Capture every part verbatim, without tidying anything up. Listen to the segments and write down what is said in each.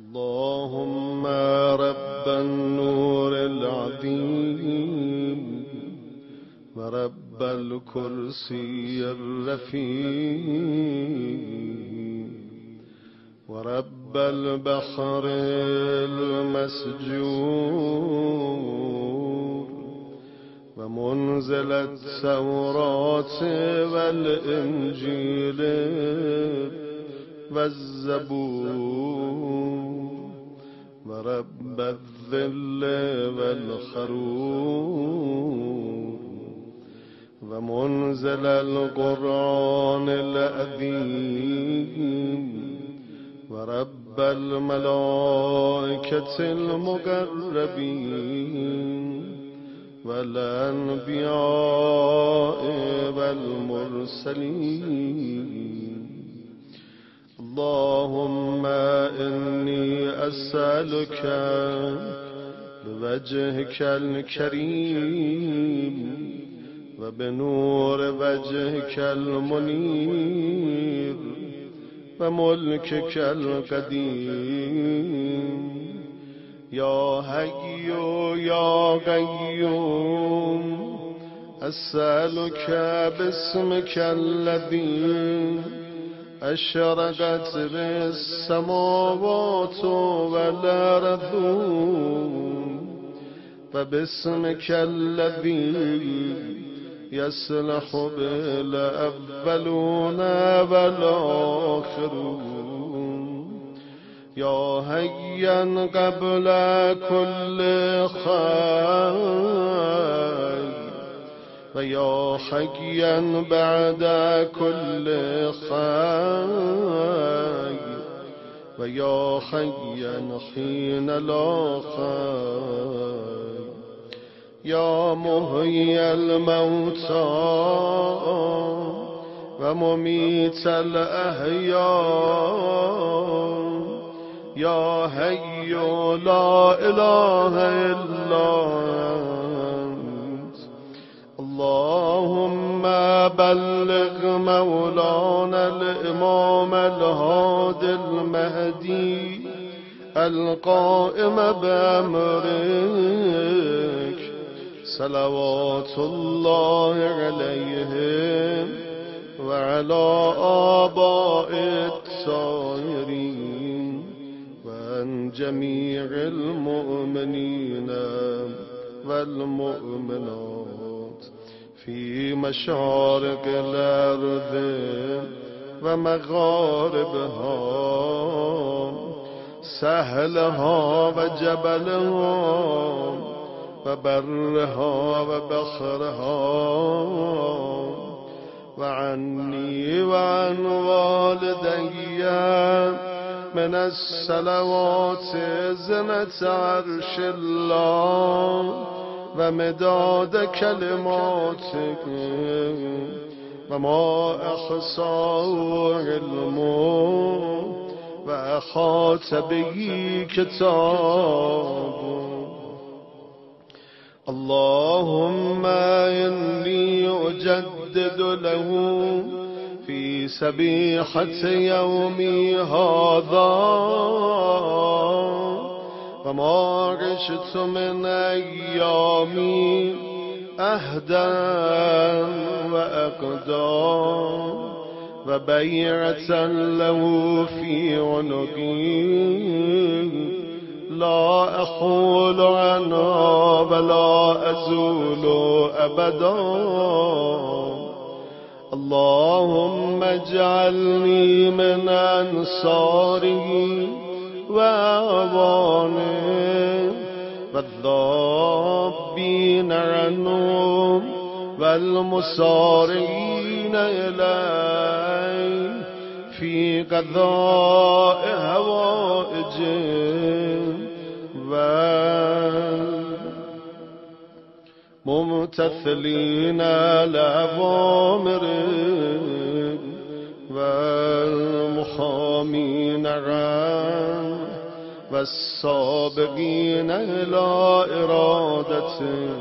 اللهم رب النور العظيم ورب الكرسي الرفيع ورب البحر المسجور ومنزل التوراة والإنجيل والزبور ورب الذل والخرور ومنزل القرآن العظيم ورب الملائكة المقربين والأنبياء والمرسلين. اللهم إني أسألك بوجهك الكريم وبنور وجهك المنير وملكك القديم يا حي يا قيوم، أسألك باسمك الذي أشرقت بالسماوات والأرض وباسمك الذي يصلح بالأولون والآخرون يا حيا قبل كل خير ويا حيا بعد كل خير ويا حيا حين لا خير يا محيي الموتى ومميت الأحياء يا حي لا إله إلا أنت. اللهم بلغ مولانا الإمام الهادي المهدي القائم بأمرك صلوات الله عليهم وعلى آباء الطاهرين وعن جميع المؤمنين والمؤمنات في مشارق الأرض ومغاربها، سهلها وجبلها وبرها وبحرها، وعني وعن والدي من الصلوات زنة عرش الله ومداد كلماتك وما أحصاه علمه وأحاط به كتابه. اللهم إني أجدد له في سبيحة يومي هذا وما عشت من أيامي أهدا وأقدام وبيعة له في عنقي لا أحول عنها ولا أزول أبدا. اللهم اجعلني من أنصاره وأعوانه والذابين عنهم والمسارعين إليه في قضاء هوائجهم والممتثلين لأوامره والمحامين عنه والسابقين إلى إرادته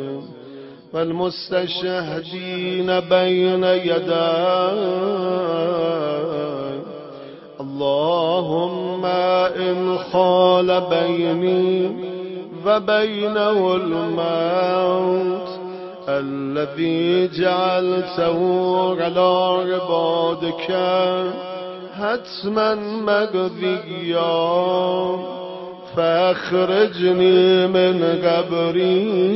والمستشهدين بين يديه. اللهم إن خال بيني وبينه الموت الذي جعلته على عبادك حتما مقضيا فاخرجني من قبري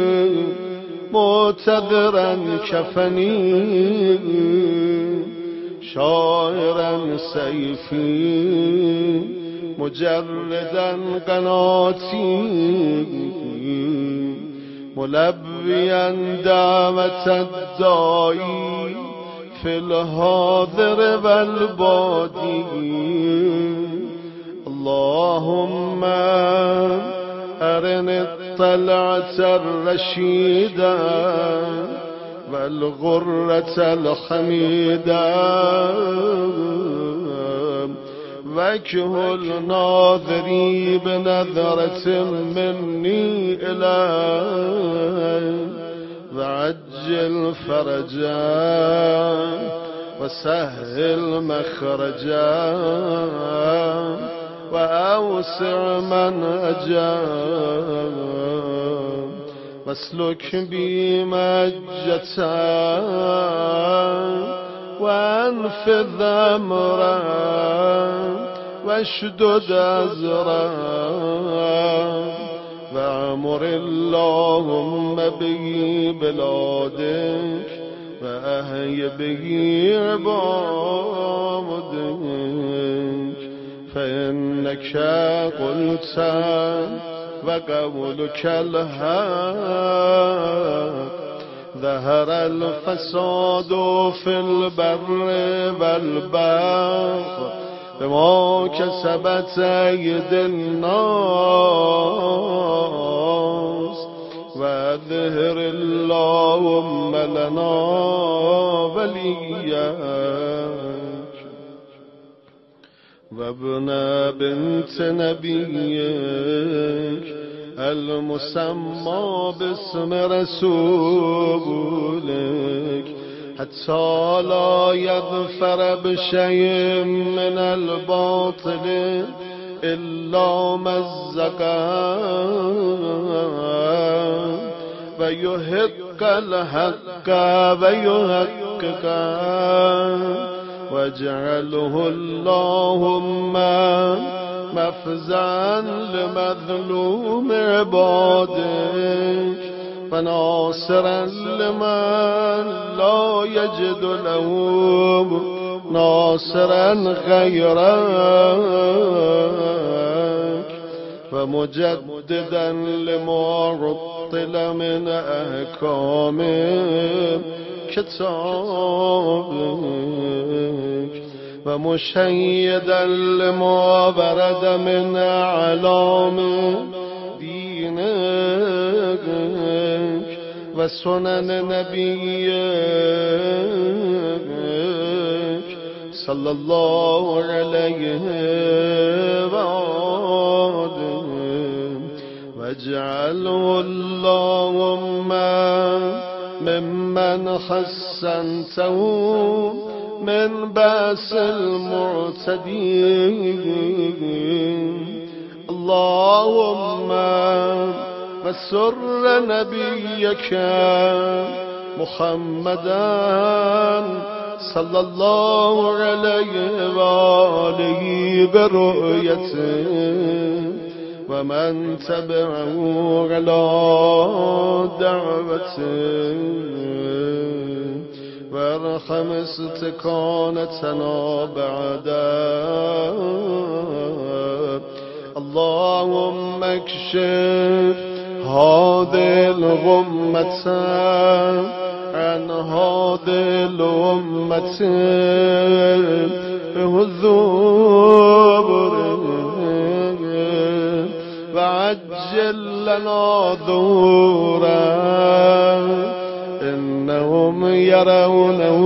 معتذرا كفني شاعرا سيفي مجردا قناتي ملبيا دعوة الداعي في الحاضر والبادي اللهم أرني الطلعة الرشيدة والغرة الحميدة واكهل ناظري بنظرة مني إليه وعجل فرجا وسهل مخرجا وأوسع منهجا واسلك بي مجة وانفذ أمرا واشدد أزرا وأمر اللهم به بلادك وأهي به عبادك فإنك قلت وقولك الحق ظهر الفساد في البر والبحر بما كسبت أيدي الناس واظهر اللهم لنا وليك وابن بنت نبيك المسمى باسم رسولك حتى لا يظفر بشيء من الباطل إلا مزقا ويحق الحق ويحققا واجعله اللهم مفزعا لمظلوم عبادك وناصرا لمن لا يجد له ناصرا غيرك ومجددا لما عطل من أحكام كتابك ومشيدا لما ورد من أعلام دينك وسنن نبيك صلى الله عليه وآله واجعله اللهم ممن حسنته من بأس المعتدين اللهم وسر نبيك محمدا صلى الله عليه وآله برؤيته ومن تبعه على دعوته وارحم استكانتنا بعدا اللهم اكشف هذه الغمة عن هذه الأمة بحضور وعجل لنا ظهورا إنهم يرونه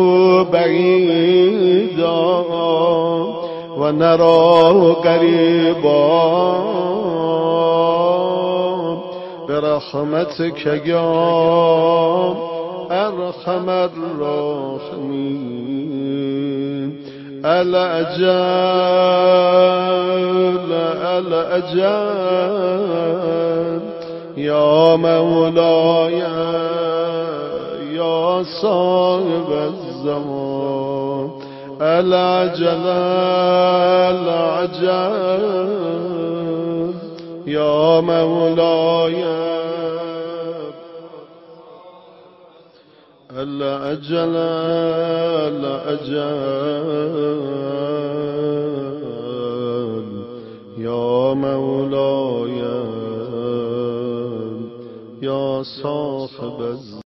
بعيدا ونراه قريبا برحمتك يا أرحم الراحمين الأجل الأجل يا مولاي يا صاحب الزمان العجل العجل يا مولاي الأجل الأجل يا مولاي يا صاحب الزمان